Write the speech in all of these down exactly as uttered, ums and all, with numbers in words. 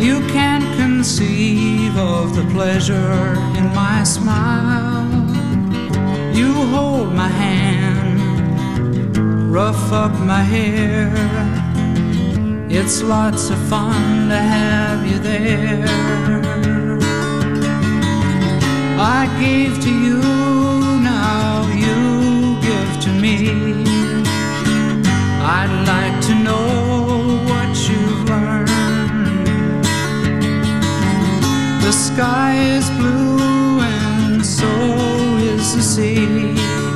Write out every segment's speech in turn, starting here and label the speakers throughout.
Speaker 1: You can't conceive of the pleasure in my smile. You hold my hand, rough up my hair. It's lots of fun to have you there. I gave to you, now you give to me. I'd like to know what you've learned. The sky is blue and so is the sea.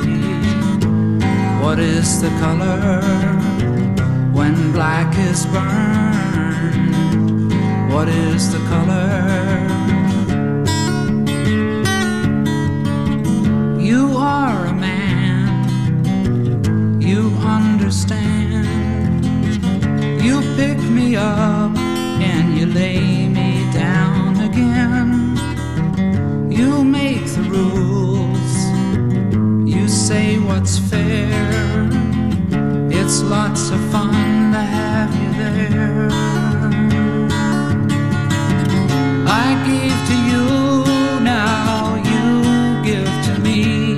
Speaker 1: What is the color when black is burned? What is the color? You are a man, you understand. You pick me up and you lay me down again. You make the rules, you say what's fair. It's lots of fun to have you there. I gave to you, now you give to me.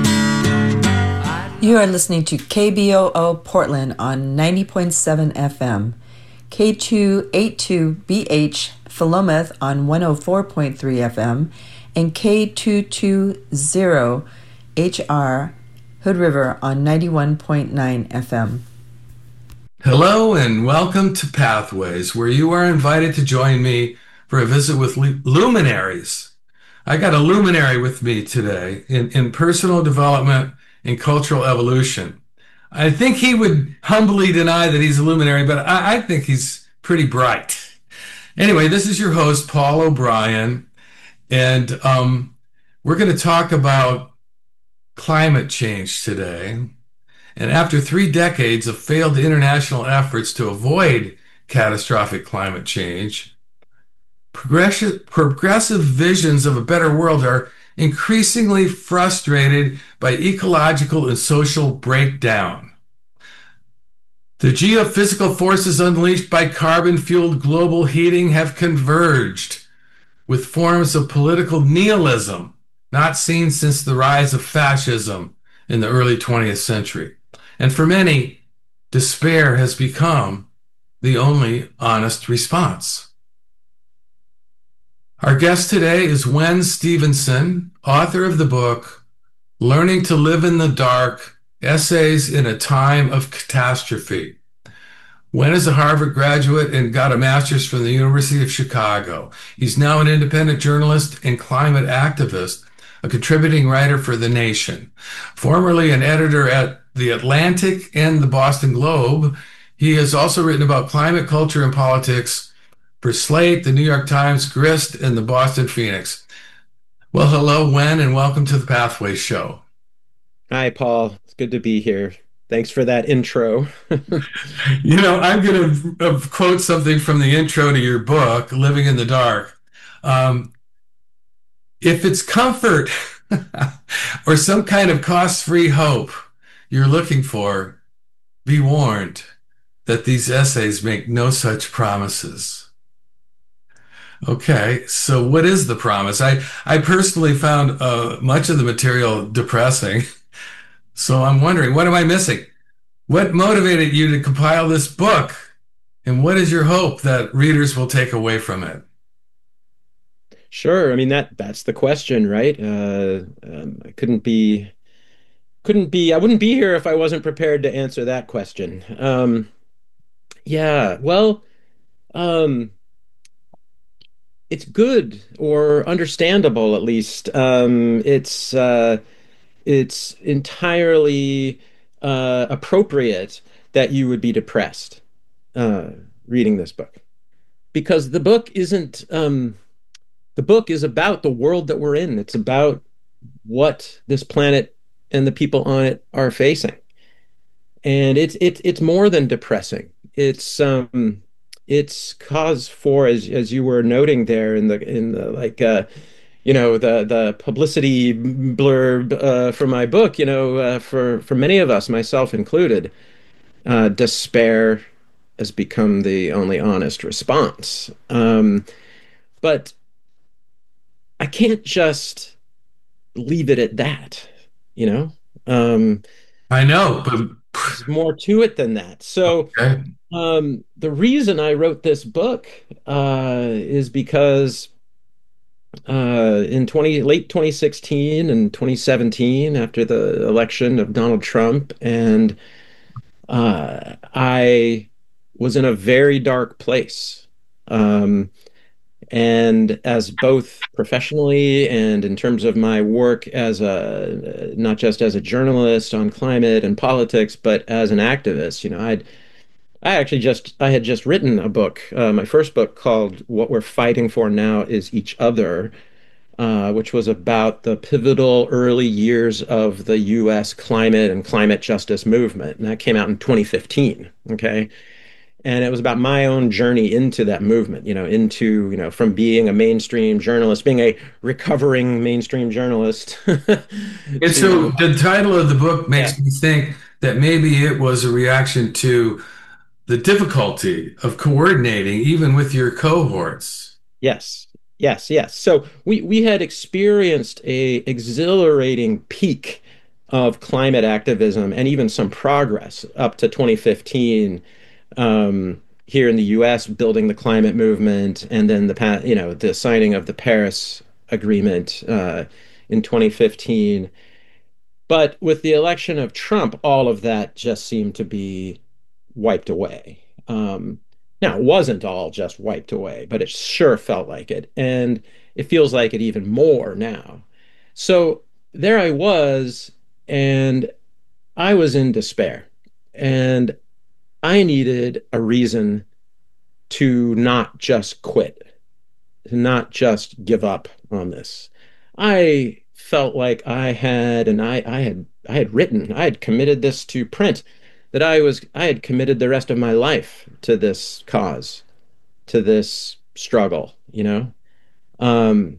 Speaker 2: You are listening to K B O O Portland on ninety point seven F M, K two eighty-two B H Philomath on one oh four point three F M, and K two twenty H R Hood River on ninety-one point nine F M.
Speaker 3: Hello and welcome to Pathways, where you are invited to join me for a visit with luminaries. I got a luminary with me today in, in personal development and cultural evolution. I think he would humbly deny that he's a luminary, but I, I think he's pretty bright. Anyway, this is your host, Paul O'Brien, and um, we're going to talk about climate change today. And after three decades of failed international efforts to avoid catastrophic climate change, progressive, progressive visions of a better world are increasingly frustrated by ecological and social breakdown. The geophysical forces unleashed by carbon-fueled global heating have converged with forms of political nihilism not seen since the rise of fascism in the early twentieth century. And for many, despair has become the only honest response. Our guest today is Wen Stephenson, author of the book, Learning to Live in the Dark, Essays in a Time of Catastrophe. Wen is a Harvard graduate and got a master's from the University of Chicago. He's now an independent journalist and climate activist, a contributing writer for The Nation. Formerly an editor at The Atlantic and the Boston Globe, he has also written about climate, culture, and politics for Slate, the New York Times, Grist, and the Boston Phoenix. Well, hello, Wen, and welcome to the Pathways Show.
Speaker 4: Hi, Paul. It's good to be here. Thanks for that intro.
Speaker 3: You know, I'm going to quote something from the intro to your book, Living in the Dark. Um, if it's comfort or some kind of cost-free hope you're looking for, be warned that these essays make no such promises. Okay, so what is the promise? I, I personally found uh, much of the material depressing. So I'm wondering, what am I missing? What motivated you to compile this book? And what is your hope that readers will take away from it?
Speaker 4: Sure. I mean, that that's the question, right? Uh, um, I couldn't be, couldn't be, I wouldn't be here if I wasn't prepared to answer that question. Um, yeah, well, um, it's good or understandable, at least. Um, it's uh, it's entirely uh, appropriate that you would be depressed uh, reading this book, because the book isn't. Um, the book is about the world that we're in. It's about what this planet and the people on it are facing, and it's it's it's more than depressing. It's um. It's cause for, as as you were noting there in the in the like uh, you know the the publicity blurb uh, for my book. You know, uh, for for many of us, myself included, uh, despair, has become the only honest response. Um, but I can't just leave it at that, you know? Um,
Speaker 3: I know, but
Speaker 4: there's more to it than that. So,
Speaker 3: okay.
Speaker 4: um, the reason I wrote this book uh, is because uh, in twenty late twenty sixteen and twenty seventeen, after the election of Donald Trump, and uh, I was in a very dark place. Um, and as both professionally and in terms of my work as a not just as a journalist on climate and politics, but as an activist, you know, I'd I actually just I had just written a book, uh, my first book called "What We're Fighting For Now Is Each Other," uh, which was about the pivotal early years of the U S climate and climate justice movement, and that came out in twenty fifteen. Okay, and it was about my own journey into that movement, you know, into, you know, from being a mainstream journalist, being a recovering mainstream journalist.
Speaker 3: And so
Speaker 4: to,
Speaker 3: the title of the book
Speaker 4: yeah,
Speaker 3: makes me think that maybe it was a reaction to the difficulty of coordinating even with your cohorts.
Speaker 4: yes, yes, yes. So we we had experienced a exhilarating peak of climate activism and even some progress up to twenty fifteen, um, here in the U S, building the climate movement, and then the you know the signing of the Paris Agreement uh, in twenty fifteen. But with the election of Trump, all of that just seemed to be wiped away. Um, now, it wasn't all just wiped away, but it sure felt like it. And it feels like it even more now. So there I was, and I was in despair. And I needed a reason to not just quit, to not just give up on this. I felt like I had, and I, I had, I had written, I had committed this to print, that I was, I had committed the rest of my life to this cause, to this struggle, you know? Um,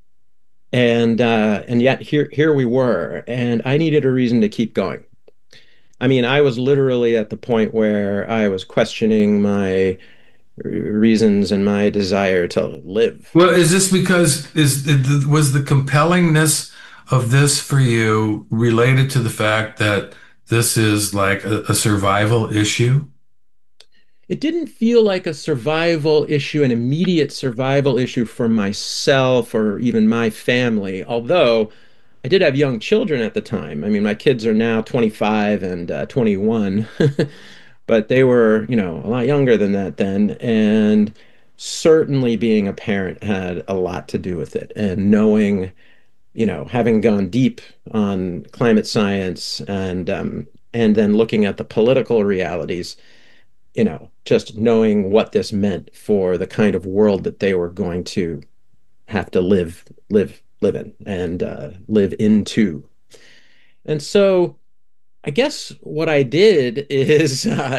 Speaker 4: and uh, and yet here, here we were, and I needed a reason to keep going. I mean, I was literally at the point where I was questioning my reasons and my desire to live.
Speaker 3: Well, is this because is was the compellingness of this for you related to the fact that this is like a, a survival issue?
Speaker 4: It didn't feel like a survival issue, an immediate survival issue for myself or even my family, although I did have young children at the time. I mean, my kids are now twenty-five and uh, twenty-one, but they were, you know, a lot younger than that then. And certainly being a parent had a lot to do with it. And knowing, you know, having gone deep on climate science and um, and then looking at the political realities, you know, just knowing what this meant for the kind of world that they were going to have to live live live in and uh, live into. And so I guess what I did is, uh,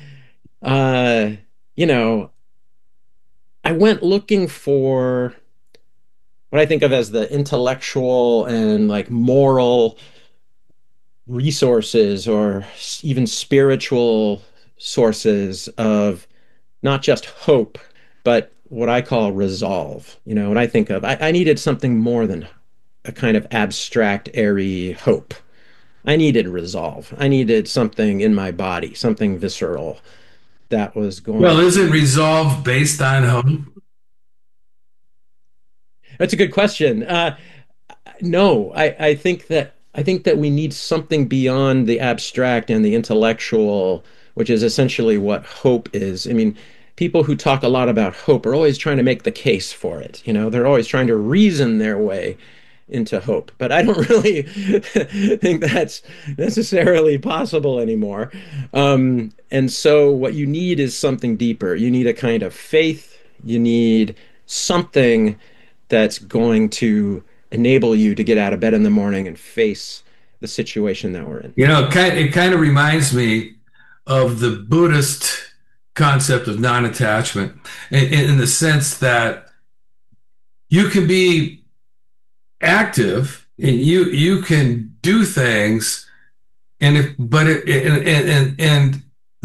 Speaker 4: uh, you know, I went looking for what I think of as the intellectual and like moral resources or even spiritual sources of not just hope, but what I call resolve. You know, what I think of, I, I needed something more than a kind of abstract, airy hope. I needed resolve. I needed something in my body, something visceral that was
Speaker 3: Well,
Speaker 4: going.
Speaker 3: is it resolve based on hope?
Speaker 4: That's a good question. Uh, no, I, I think that I think that we need something beyond the abstract and the intellectual, which is essentially what hope is. I mean, people who talk a lot about hope are always trying to make the case for it. You know, they're always trying to reason their way into hope. But I don't really think that's necessarily possible anymore. Um, and so what you need is something deeper. You need a kind of faith. You need something that's going to enable you to get out of bed in the morning and face the situation that we're in.
Speaker 3: You know, it kind, it kind of reminds me of the Buddhist concept of non-attachment in, in the sense that you can be active and you you can do things and if but it, and, and and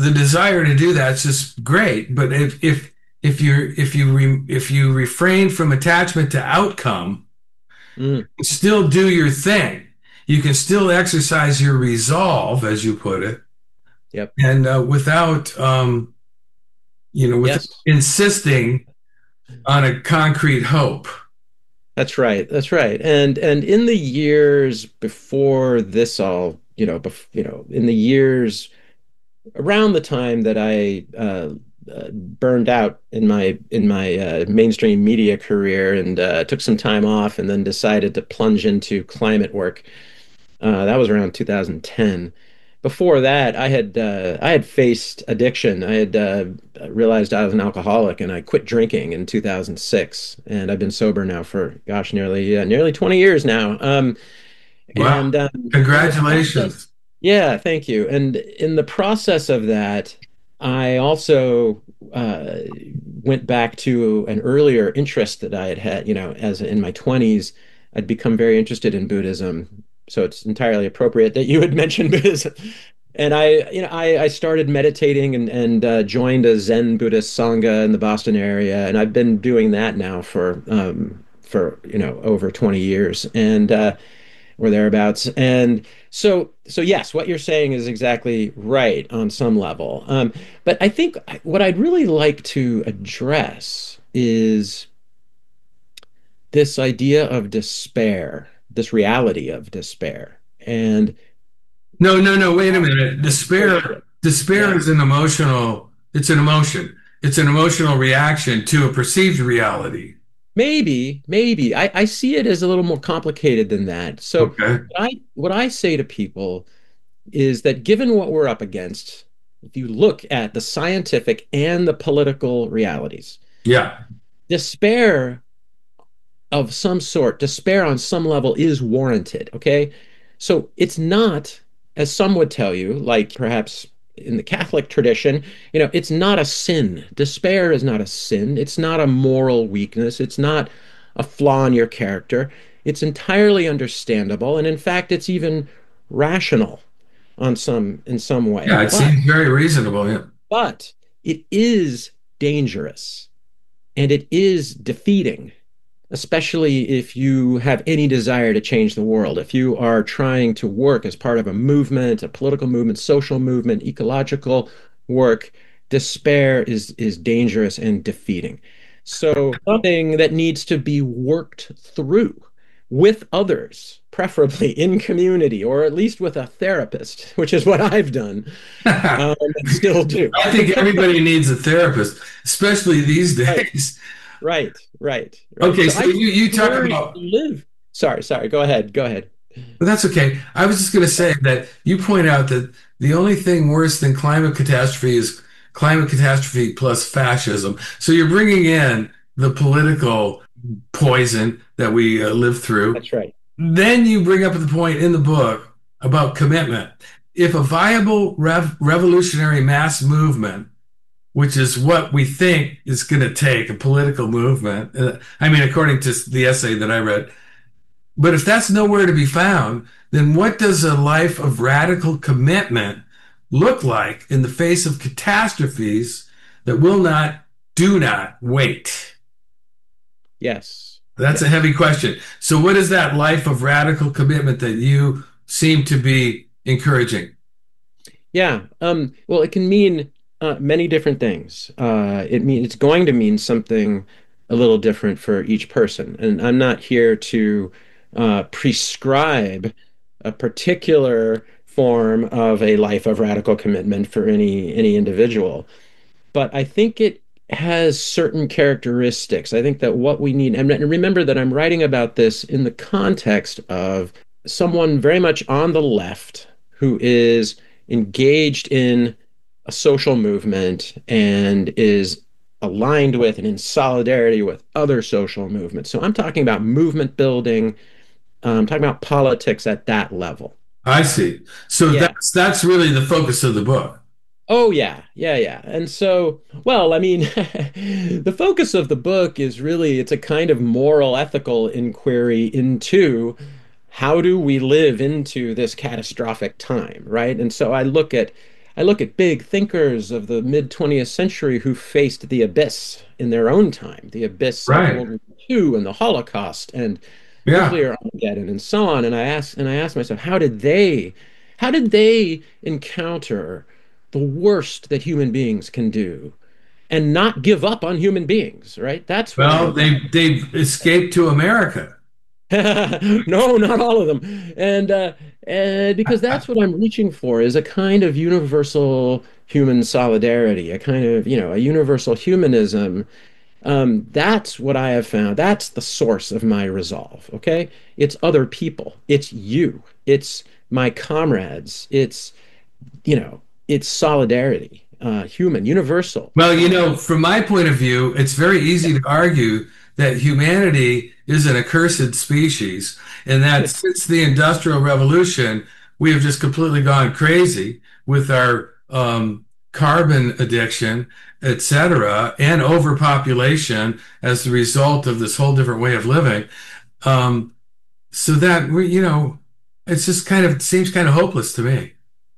Speaker 3: the desire to do that's just great. But if if if you if you re, if you refrain from attachment to outcome,
Speaker 4: Mm,
Speaker 3: still do your thing. You can still exercise your resolve, as you put it,
Speaker 4: yep.
Speaker 3: and uh, without um, you know, without
Speaker 4: Yes.
Speaker 3: insisting on a concrete hope.
Speaker 4: That's right. That's right. And and in the years before this all, you know, bef you know, in the years around the time that I uh, uh, burned out in my in my uh, mainstream media career and uh, took some time off and then decided to plunge into climate work. Uh, that was around two thousand ten. Before that, I had uh, I had faced addiction. I had uh, realized I was an alcoholic, and I quit drinking in two thousand six. And I've been sober now for gosh, nearly uh, nearly twenty years now. Um,
Speaker 3: Wow.
Speaker 4: and um, in the process,
Speaker 3: Congratulations.
Speaker 4: yeah, thank you. And in the process of that, I also uh, went back to an earlier interest that I had had, you know, as in my twenties, I'd become very interested in Buddhism. So it's entirely appropriate that you had mentioned Buddhism. And I, you know, I, I started meditating and, and uh, joined a Zen Buddhist Sangha in the Boston area. And I've been doing that now for, um, for, you know, over twenty years. And, uh, or thereabouts. And so, so yes, what you're saying is exactly right on some level. Um, but I think what I'd really like to address is this idea of despair, this reality of despair. And
Speaker 3: No, no, no, wait a minute. Despair, despair
Speaker 4: yeah,
Speaker 3: is an emotional, it's an emotion. It's an emotional reaction to a perceived reality.
Speaker 4: maybe, maybe I, I see it as a little more complicated than that. So
Speaker 3: Okay.
Speaker 4: what I what I say to people is that given what we're up against, if you look at the scientific and the political realities,
Speaker 3: Yeah.
Speaker 4: despair of some sort, despair on some level is warranted. Okay. So it's not, as some would tell you, like perhaps in the Catholic tradition, you know, it's not a sin. Despair is not a sin. It's not a moral weakness. It's not a flaw in your character. It's entirely understandable. And in fact, it's even rational on some in some way.
Speaker 3: Yeah, it
Speaker 4: But
Speaker 3: seems very reasonable. Yeah.
Speaker 4: but it is dangerous and it is defeating, especially if you have any desire to change the world. If you are trying to work as part of a movement, a political movement, social movement, ecological work, despair is is dangerous and defeating. So something that needs to be worked through with others, preferably in community, or at least with a therapist, which is what I've done,
Speaker 3: I
Speaker 4: um, and still do.
Speaker 3: think everybody needs a therapist, especially these
Speaker 4: Right,
Speaker 3: days.
Speaker 4: right, right, right.
Speaker 3: Okay,
Speaker 4: So
Speaker 3: so
Speaker 4: I
Speaker 3: you, you talk
Speaker 4: learned to
Speaker 3: about,
Speaker 4: live. Sorry, sorry. Go ahead. Go ahead.
Speaker 3: but that's okay. I was just going to say that you point out that the only thing worse than climate catastrophe is climate catastrophe plus fascism. So you're bringing in the political poison that we uh, live through.
Speaker 4: That's right.
Speaker 3: Then you bring up the point in the book about commitment. If a viable rev revolutionary mass movement, which is what we think is going to take a political movement, uh, I mean, according to the essay that I read, but if that's nowhere to be found, then what does a life of radical commitment look like in the face of catastrophes that will not, do not wait?
Speaker 4: Yes.
Speaker 3: That's a
Speaker 4: Yes.
Speaker 3: heavy question. So, what is that life of radical commitment that you seem to be encouraging?
Speaker 4: Yeah. Um, well, it can mean uh, many different things. Uh, it mean it's going to mean something a little different for each person. And I'm not here to uh, prescribe a particular form of a life of radical commitment for any any individual. But I think it has certain characteristics. I think that what we need, and remember that I'm writing about this in the context of someone very much on the left who is engaged in a social movement and is aligned with and in solidarity with other social movements. So I'm talking about movement building. um, I'm talking about politics at that level.
Speaker 3: I see. So
Speaker 4: Yeah.
Speaker 3: that's that's really the focus of the book.
Speaker 4: Oh yeah, yeah, yeah. And so, well, I mean, the focus of the book is really it's a kind of moral ethical inquiry into how do we live into this catastrophic time, right? And so I look at I look at big thinkers of the mid twentieth century who faced the abyss in their own time, the abyss of
Speaker 3: Right.
Speaker 4: World War two and the Holocaust and
Speaker 3: Yeah.
Speaker 4: nuclear Armageddon and so on. And I asked and I asked myself, how did they how did they encounter the worst that human beings can do and not give up on human beings, right? That's what
Speaker 3: Well,
Speaker 4: I'm
Speaker 3: they they escaped to America.
Speaker 4: no, not all of them. And uh, and because that's what I'm reaching for is a kind of universal human solidarity, a kind of, you know, a universal humanism. Um, that's what I have found. That's the source of my resolve. Okay. It's other people. It's you. It's my comrades. It's, you know, it's solidarity, uh, human, universal.
Speaker 3: Well, you know, from my point of view, it's very easy to argue that humanity is an accursed species, and that since the Industrial Revolution, we have just completely gone crazy with our um, carbon addiction, et cetera, and overpopulation as the result of this whole different way of living. Um, so that we, you know, it's just kind of seems kind of hopeless to me.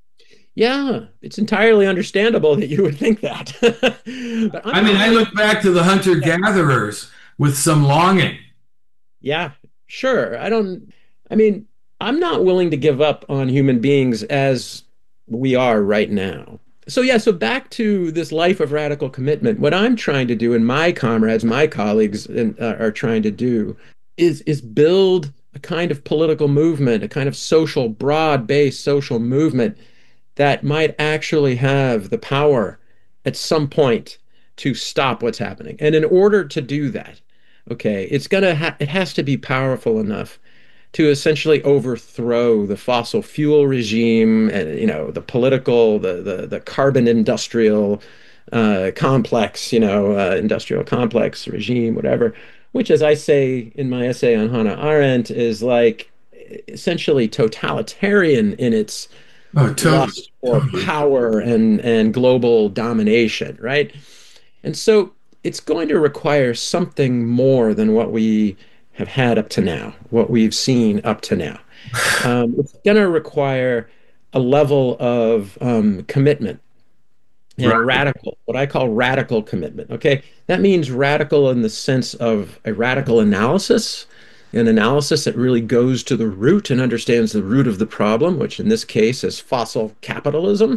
Speaker 4: Yeah, it's entirely understandable that you would think that. But I'm
Speaker 3: I mean,
Speaker 4: not
Speaker 3: I
Speaker 4: willing.
Speaker 3: look back to the hunter-gatherers with some longing.
Speaker 4: Yeah, sure. I don't, I mean, I'm not willing to give up on human beings as we are right now. So, yeah, so back to this life of radical commitment. What I'm trying to do, and my comrades, my colleagues and, uh, are trying to do, is is build a kind of political movement, a kind of social, broad-based social movement that might actually have the power at some point to stop what's happening. And in order to do that, okay, it's gonna ha it has to be powerful enough to essentially overthrow the fossil fuel regime and, you know, the political, the the, the carbon industrial uh, complex, you know, uh, industrial complex regime, whatever, which, as I say in my essay on Hannah Arendt, is like essentially totalitarian in its
Speaker 3: Oh, totally,
Speaker 4: lust for
Speaker 3: totally.
Speaker 4: power and and global domination, right? And so it's going to require something more than what we have had up to now, what we've seen up to now. Um, it's going to require a level of um, commitment and
Speaker 3: Right.
Speaker 4: radical, what I call radical commitment. Okay. That means radical in the sense of a radical analysis, an analysis that really goes to the root and understands the root of the problem, which in this case is fossil capitalism.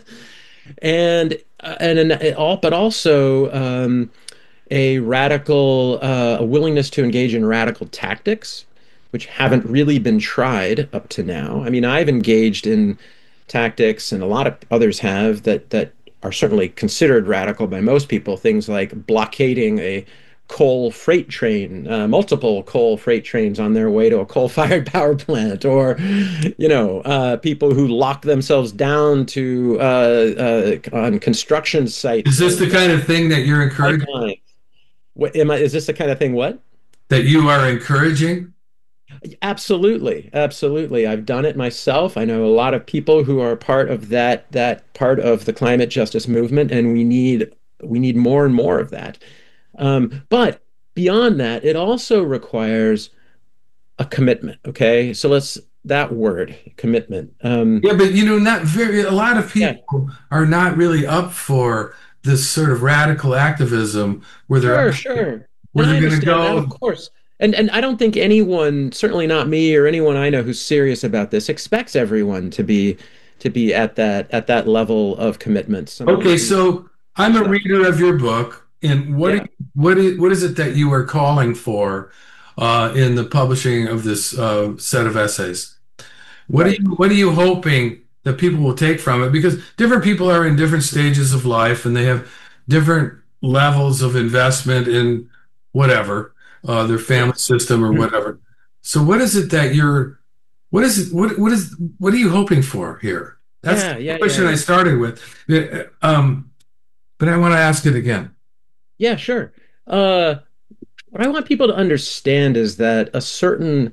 Speaker 4: and uh, and an, all, but also um, a radical uh, a willingness to engage in radical tactics, which haven't really been tried up to now. I mean, I've engaged in tactics, and a lot of others have that that are certainly considered radical by most people. Things like blockading a coal freight train, uh, multiple coal freight trains on their way to a coal-fired power plant, or, you know, uh, people who lock themselves down to uh, uh, on construction
Speaker 3: Is
Speaker 4: sites
Speaker 3: this
Speaker 4: and
Speaker 3: the kind of thing that you're encouraging?
Speaker 4: pipelines. What am I? Is this the kind of thing? What?
Speaker 3: That you are encouraging?
Speaker 4: Absolutely, absolutely. I've done it myself. I know a lot of people who are part of that that part of the climate justice movement, and we need we need more and more of that. Um, but beyond that, it also requires a commitment. Okay, so let's that word commitment. Um,
Speaker 3: Yeah, but you know, not very, a lot of
Speaker 4: yeah,
Speaker 3: people are not really up for this sort of radical activism where they're
Speaker 4: sure, sure.
Speaker 3: where
Speaker 4: And I
Speaker 3: they're going to
Speaker 4: understand that, of
Speaker 3: go.
Speaker 4: course. And and I don't think anyone, certainly not me or anyone I know who's serious about this, expects everyone to be to be at that at that level of commitment. Some
Speaker 3: Okay,
Speaker 4: people
Speaker 3: so I'm a
Speaker 4: stuff.
Speaker 3: reader of your book, and what
Speaker 4: Yeah,
Speaker 3: do- what is, what is it that you are calling for uh, in the publishing of this uh, set of essays? What are
Speaker 4: right.
Speaker 3: you what are you hoping that people will take from it? Because different people are in different stages of life and they have different levels of investment in whatever, uh, their family
Speaker 4: Yes.
Speaker 3: system or whatever. So what is it that you're what is it what what is what are you hoping for here? That's
Speaker 4: Yeah,
Speaker 3: the
Speaker 4: yeah, yeah,
Speaker 3: question I
Speaker 4: yeah.
Speaker 3: started with. Uh, Um, but I want to ask it again.
Speaker 4: Yeah, sure. Uh, what I want people to understand is that a certain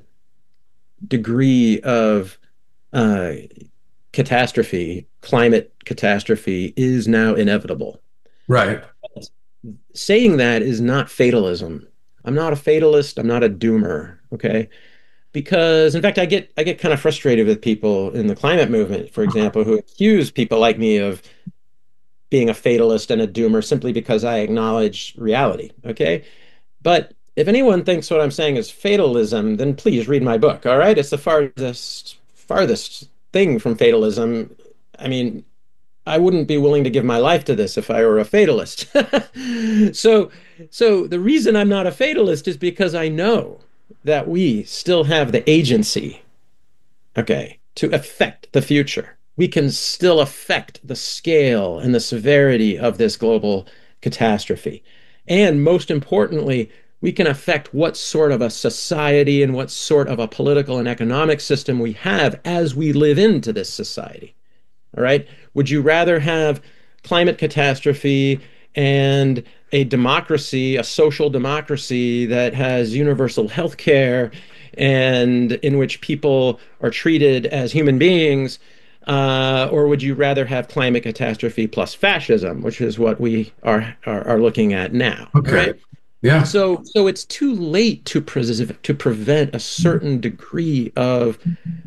Speaker 4: degree of uh, catastrophe, climate catastrophe, is now inevitable.
Speaker 3: Right.
Speaker 4: Saying that is not fatalism. I'm not a fatalist. I'm not a doomer. Okay. because in fact I get I get kind of frustrated with people in the climate movement, for example, who accuse people like me of being a fatalist and a doomer simply because I acknowledge reality. Okay. But if anyone thinks what I'm saying is fatalism, then please read my book. All right. It's the farthest farthest thing from fatalism. I mean, I wouldn't be willing to give my life to this if I were a fatalist. so so the reason I'm not a fatalist is because I know that we still have the agency, okay, to affect the future. We can still affect the scale and the severity of this global catastrophe. And most importantly, we can affect what sort of a society and what sort of a political and economic system we have as we live into this society. All right. Would you rather have climate catastrophe and a democracy, a social democracy that has universal health care and in which people are treated as human beings? Uh, or would you rather have climate catastrophe plus fascism, which is what we are are, are looking at now?
Speaker 3: Okay.
Speaker 4: Right?
Speaker 3: Yeah.
Speaker 4: So, so it's too late to pres to prevent a certain degree of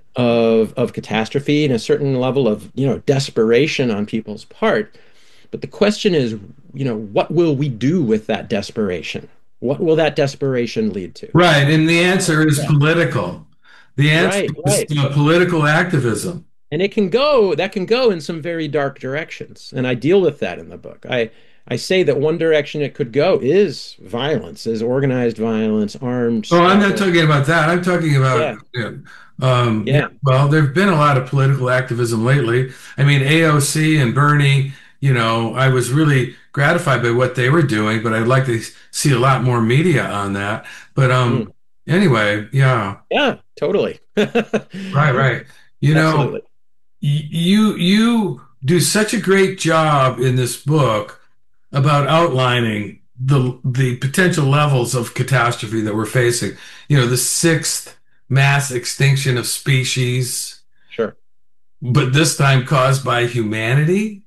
Speaker 4: of of catastrophe and a certain level of, you know, desperation on people's part. But the question is, you know, what will we do with that desperation? What will that desperation lead to?
Speaker 3: Right. And the answer is
Speaker 4: Yeah.
Speaker 3: political. The answer
Speaker 4: Right,
Speaker 3: is
Speaker 4: right.
Speaker 3: uh, political activism.
Speaker 4: And it can go, that can go in some very dark directions. And I deal with that in the book. I I say that one direction it could go is violence, is organized violence, armed
Speaker 3: Oh, I'm not
Speaker 4: struggle.
Speaker 3: talking about that. I'm talking
Speaker 4: Yeah,
Speaker 3: about, you know, um, yeah,
Speaker 4: yeah,
Speaker 3: well, there've been a lot of political activism lately. I mean, A O C and Bernie, you know, I was really gratified by what they were doing, but I'd like to see a lot more media on that. But um,
Speaker 4: mm,
Speaker 3: anyway, yeah,
Speaker 4: yeah, totally.
Speaker 3: right, right. You know,
Speaker 4: Absolutely.
Speaker 3: y- you you do such a great job in this book about outlining the the potential levels of catastrophe that we're facing. You know, the sixth mass extinction of species,
Speaker 4: Sure.
Speaker 3: but this time caused by humanity.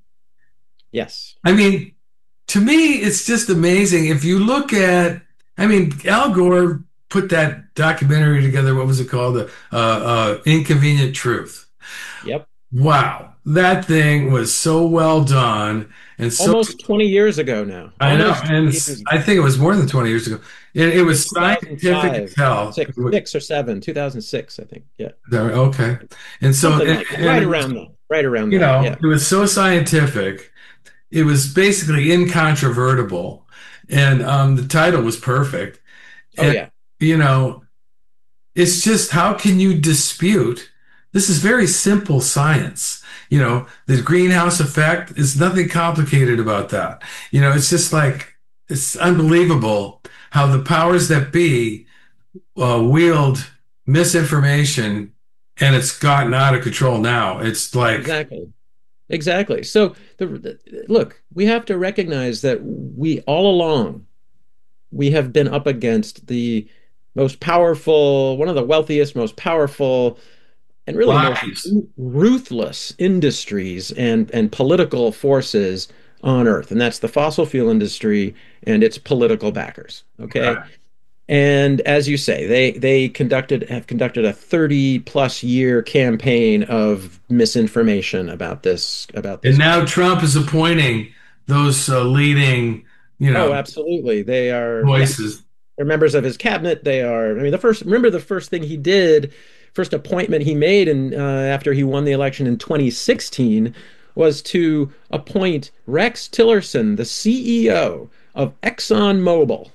Speaker 4: Yes.
Speaker 3: I mean, to me, it's just amazing. If you look at, I mean, Al Gore put that documentary together. What was it called? The uh, uh, Inconvenient Truth.
Speaker 4: Yep.
Speaker 3: Wow, that thing was so well done and so
Speaker 4: Almost twenty years ago now.
Speaker 3: I know,
Speaker 4: Almost
Speaker 3: and
Speaker 4: twenty
Speaker 3: it's-
Speaker 4: years
Speaker 3: I think it was more than twenty years ago. It, it was scientific as
Speaker 4: two thousand five,
Speaker 3: hell.
Speaker 4: six, six or seven, two thousand six, I think. Yeah.
Speaker 3: Okay. And so,
Speaker 4: Something
Speaker 3: and,
Speaker 4: like that.
Speaker 3: and
Speaker 4: Right
Speaker 3: it was,
Speaker 4: around that. Right around
Speaker 3: you
Speaker 4: that.
Speaker 3: know,
Speaker 4: Yeah.
Speaker 3: it was so scientific. It was basically incontrovertible. And um, the title was perfect.
Speaker 4: Oh,
Speaker 3: And,
Speaker 4: yeah.
Speaker 3: you know, it's just how can you dispute? This is very simple science. You know, the greenhouse effect is nothing complicated about that. You know, it's just like, it's unbelievable how the powers that be uh, wield misinformation and it's gotten out of control now. It's like,
Speaker 4: Exactly. Exactly. So the, the look, we have to recognize that we all along we have been up against the most powerful, one of the wealthiest, most powerful, and really most
Speaker 3: lies.
Speaker 4: ruthless industries and and political forces on Earth, and that's the fossil fuel industry and its political backers. Okay.
Speaker 3: Right.
Speaker 4: And as you say, they they conducted have conducted a thirty plus year campaign of misinformation about this about
Speaker 3: And
Speaker 4: this.
Speaker 3: now Trump is appointing those uh, leading, you
Speaker 4: Oh,
Speaker 3: know,
Speaker 4: absolutely. They are, yes.
Speaker 3: voices.
Speaker 4: They're members of his cabinet. They are, I mean, the first, remember the first thing he did, first appointment he made and uh, after he won the election in twenty sixteen was to appoint Rex Tillerson, the C E O of ExxonMobil,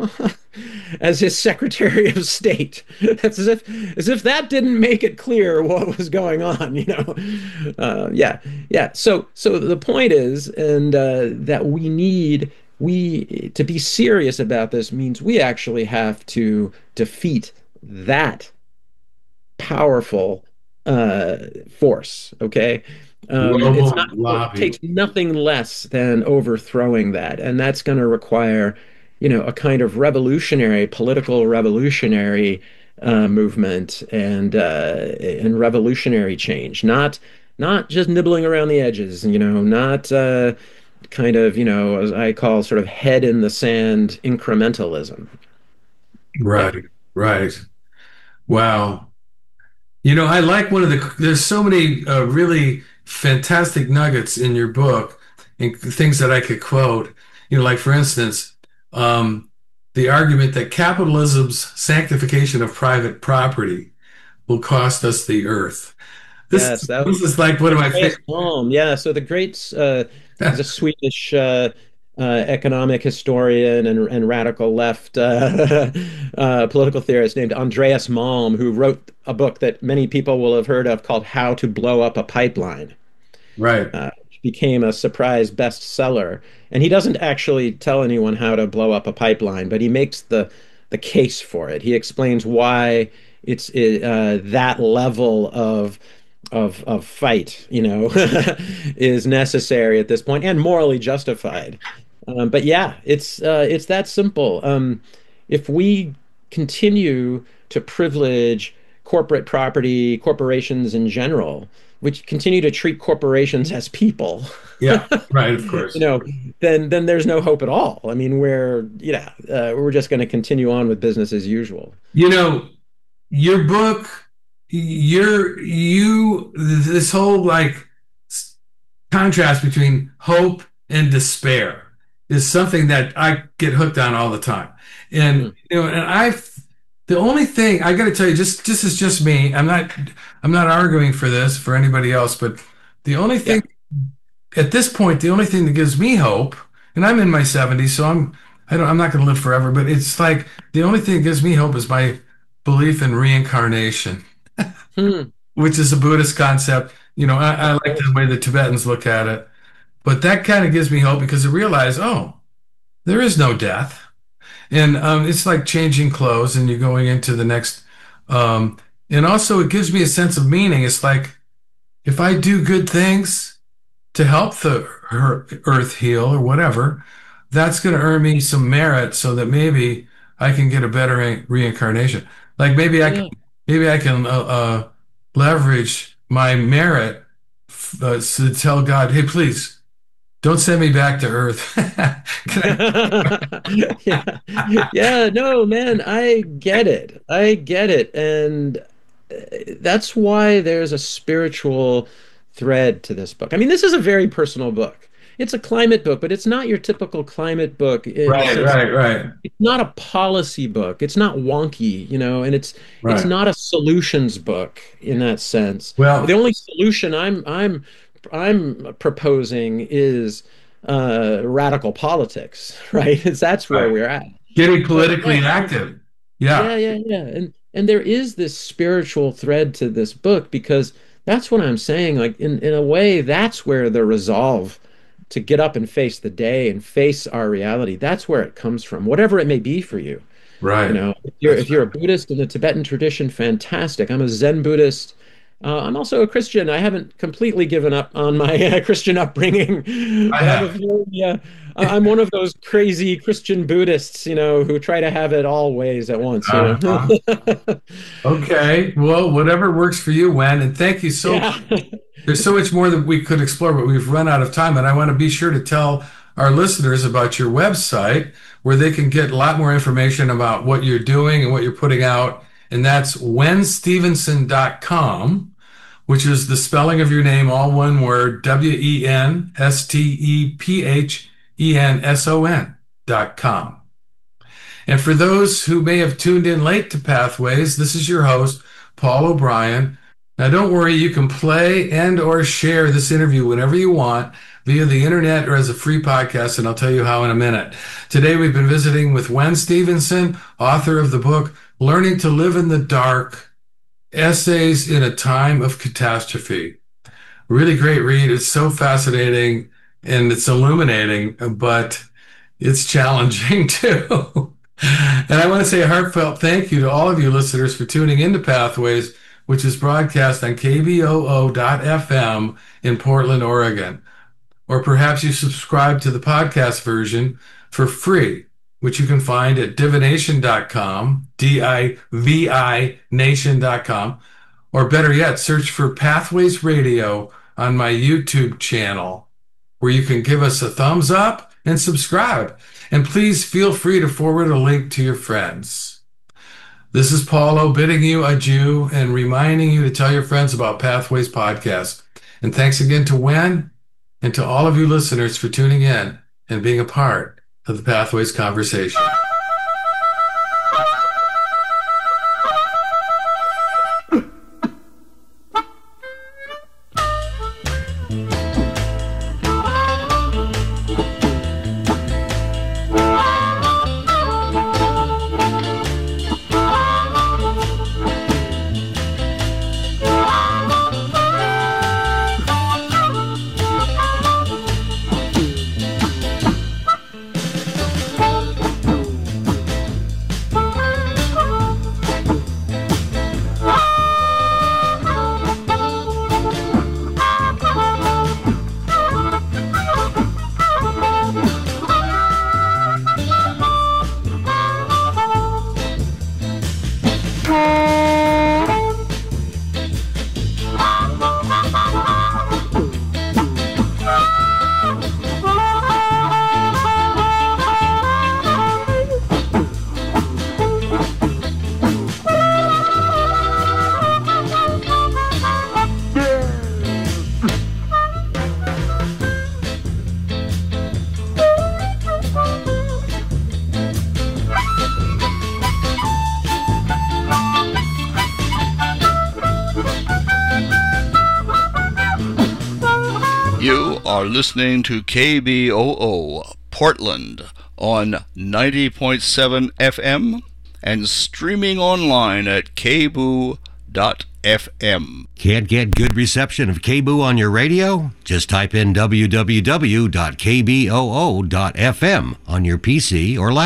Speaker 4: as his Secretary of State. That's as if as if that didn't make it clear what was going on, you know. Uh, yeah, yeah. So so the point is, and uh, that we need we to be serious about this means we actually have to defeat that powerful uh, force. Okay. Um, it's
Speaker 3: Global
Speaker 4: not, it
Speaker 3: lobby.
Speaker 4: takes nothing less than overthrowing that. And that's going to require, you know, a kind of revolutionary, political revolutionary uh, movement and uh, and revolutionary change, not not just nibbling around the edges, you know, not uh, kind of, you know, as I call sort of head in the sand incrementalism. Yeah.
Speaker 3: Right, right. Wow. You know, I like one of the, there's so many uh, really fantastic nuggets in your book and things that I could quote. You know, like for instance, um, the argument that capitalism's sanctification of private property will cost us the earth. This,
Speaker 4: Yes, that
Speaker 3: this is like one of my
Speaker 4: Andreas
Speaker 3: favorite.
Speaker 4: Malm. Yeah, so the great uh, he's a Swedish uh, uh, economic historian and, and radical left uh, uh, political theorist named Andreas Malm, who wrote a book that many people will have heard of called How to Blow Up a Pipeline.
Speaker 3: Right.
Speaker 4: Uh, which became a surprise bestseller. And he doesn't actually tell anyone how to blow up a pipeline, but he makes the the case for it. He explains why it's uh, that level of of of fight, you know, is necessary at this point and morally justified. Um, but yeah, it's uh, it's that simple. Um, if we continue to privilege corporate property, corporations in general, which continue to treat corporations as people,
Speaker 3: Yeah. Right. Of
Speaker 4: you
Speaker 3: course.
Speaker 4: know, then then there's no hope at all. I mean, we're yeah, uh, we're just going to continue on with business as usual.
Speaker 3: You know, your book, your, you, this whole like contrast between hope and despair is something that I get hooked on all the time. And
Speaker 4: Mm.
Speaker 3: you know, and I the only thing I got to tell you, just this is just me. I'm not I'm not arguing for this for anybody else, but the only
Speaker 4: Yeah.
Speaker 3: thing at this point, the only thing that gives me hope, and I'm in my seventies, so I'm I don't I'm not going to live forever, but it's like the only thing that gives me hope is my belief in reincarnation,
Speaker 4: Hmm.
Speaker 3: which is a Buddhist concept. You know, I, I
Speaker 4: Of
Speaker 3: like the
Speaker 4: course.
Speaker 3: way the Tibetans look at it. But that kind of gives me hope because I realize, oh, there is no death. And um, it's like changing clothes and you're going into the next. Um, and also, it gives me a sense of meaning. It's like if I do good things to help the her- earth heal or whatever, that's going to earn me some merit so that maybe I can get a better re- reincarnation. Like maybe I can,
Speaker 4: Yeah.
Speaker 3: maybe I can uh, uh, leverage my merit uh, to tell God, hey, please. Don't send me back to Earth. Can
Speaker 4: Yeah. Yeah, no, man, I get it. I get it. And uh, that's why there's a spiritual thread to this book. I mean, this is a very personal book. It's a climate book, but it's not your typical climate book in the
Speaker 3: Right,
Speaker 4: sense
Speaker 3: right, right,
Speaker 4: it's not a policy book. It's not wonky, you know, and it's it's
Speaker 3: right.
Speaker 4: not a solutions book in that sense. The
Speaker 3: Well,
Speaker 4: only solution I'm I'm I'm proposing is uh, radical politics, right? It's, that's where
Speaker 3: right.
Speaker 4: we're at.
Speaker 3: Getting
Speaker 4: But
Speaker 3: politically
Speaker 4: yeah,
Speaker 3: active. Yeah,
Speaker 4: yeah, yeah, yeah. And and there is this spiritual thread to this book because that's what I'm saying. Like in, in a way, that's where the resolve to get up and face the day and face our reality, that's where it comes from, whatever it may be for you. You
Speaker 3: right.
Speaker 4: know, if you're
Speaker 3: That's
Speaker 4: if you're a Buddhist in the Tibetan tradition, fantastic. I'm a Zen Buddhist. Uh, I'm also a Christian. I haven't completely given up on my uh, Christian upbringing,
Speaker 3: I
Speaker 4: but I'm a
Speaker 3: have.
Speaker 4: very, uh, I'm one of those crazy Christian Buddhists, you know, who try to have it all ways at once, you
Speaker 3: Uh-huh.
Speaker 4: know.
Speaker 3: Okay. Well, whatever works for you, Wen. And thank you so
Speaker 4: Yeah.
Speaker 3: much. There's so much more that we could explore, but we've run out of time. And I want to be sure to tell our listeners about your website where they can get a lot more information about what you're doing and what you're putting out. And that's wen stevenson dot com, which is the spelling of your name, all one word, W E N S T E P H E N S O N dot com. And for those who may have tuned in late to Pathways, this is your host, Paul O'Brien. Now, don't worry, you can play and or share this interview whenever you want via the internet or as a free podcast, and I'll tell you how in a minute. Today, we've been visiting with Wen Stevenson, author of the book, Learning to Live in the Dark, Essays in a Time of Catastrophe. Really great read. It's so fascinating and it's illuminating, but it's challenging too. And I want to say a heartfelt thank you to all of you listeners for tuning into Pathways, which is broadcast on K B O O dot F M in Portland, Oregon. Or perhaps you subscribe to the podcast version for free, which you can find at divination dot com, D I V I nation dot com. Or better yet, search for Pathways Radio on my YouTube channel, where you can give us a thumbs up and subscribe. And please feel free to forward a link to your friends. This is Paulo bidding you adieu and reminding you to tell your friends about Pathways Podcast. And thanks again to Wen and to all of you listeners for tuning in and being a part of the Pathways conversation.
Speaker 5: You are listening to K B O O Portland on ninety point seven F M and streaming online at k b o o dot f m.
Speaker 6: Can't get good reception of K B O O on your radio? Just type in w w w dot k b o o dot f m on your P C or laptop.